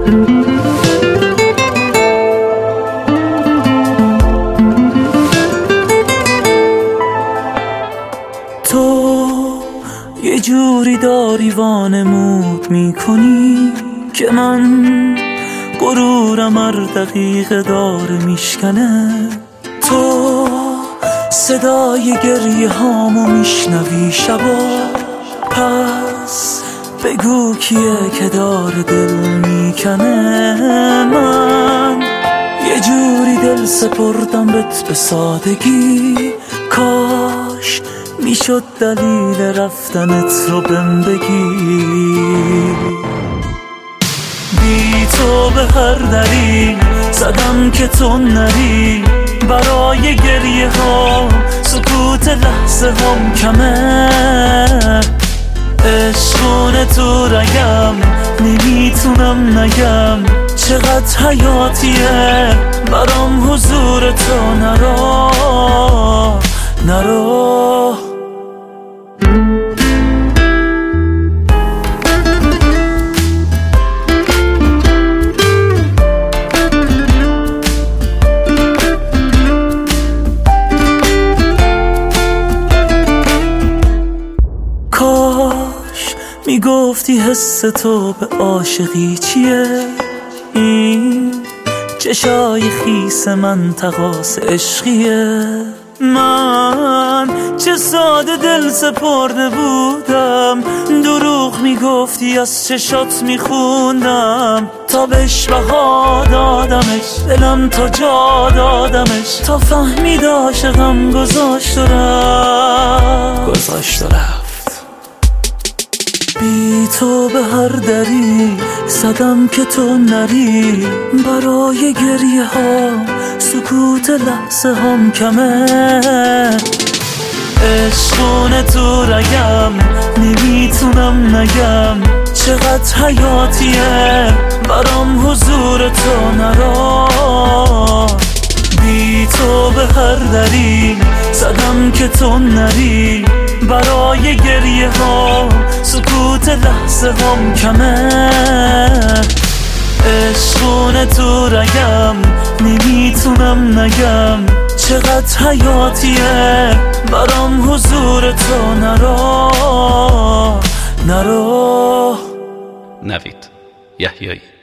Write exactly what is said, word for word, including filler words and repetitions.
تو یه جوری داری وانمود میکنی که من غرورم هر دقیقه داره میشکنه. تو صدای گریه هامو میشنوی شبا، پس بگو کیه که داره دل میکنه. من یه جوری دل سپردم بهت به سادگی، کاش میشد دلیل رفتنت رو بهم بگی. بی تو به هر دری زدم که تو نری، برای گریه ها سکوت لحظه هم کمه. عشقونه تو رگم نمیتونم نگم، چقدر حیاتیه برام حضور تو. نرا نرا کاش میگفتی حس تو به عاشقی چیه، این چشای خیس من تقاس عشقیه. من چه ساده دل سپرده بودم، دروغ میگفتی از چشات میخوندم. تا بهش بها دادمش دلم تا جا دادمش، تا فهمید عاشقم گذاشت و رفت گذاشت و رفت. بی تو به هر دری زدم که تو نری، برای گریه ها سکوت لحظه هم کمه. عشقونه تو رگم نمیتونم نگم، چقدر حیاتیه برام حضور تو. نرا بی تو به هر دری زدم که تو نری، برای گریه ها سکوت لحظه هم کمه. عشقونه تو رگم نمیتونم نگم، چقدر حیاتیه برام حضور تو. نرا نرا نوید یحیایی.